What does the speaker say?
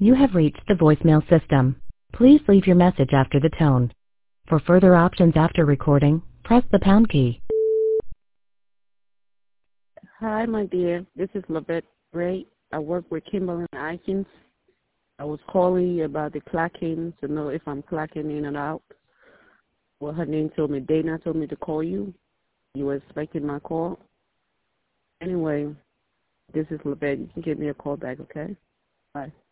You have reached the voicemail system. Please leave your message after the tone. For further options after recording, press the pound key. Hi, my dear. This is Lavette Ray. I work with Kimberly Atkins. I was calling you about the clocking to know if I'm clocking in and out. Well, her name told me, Dana told me to call you. You were expecting my call. Anyway, this is Lavette. You can give me a call back, okay? Bye.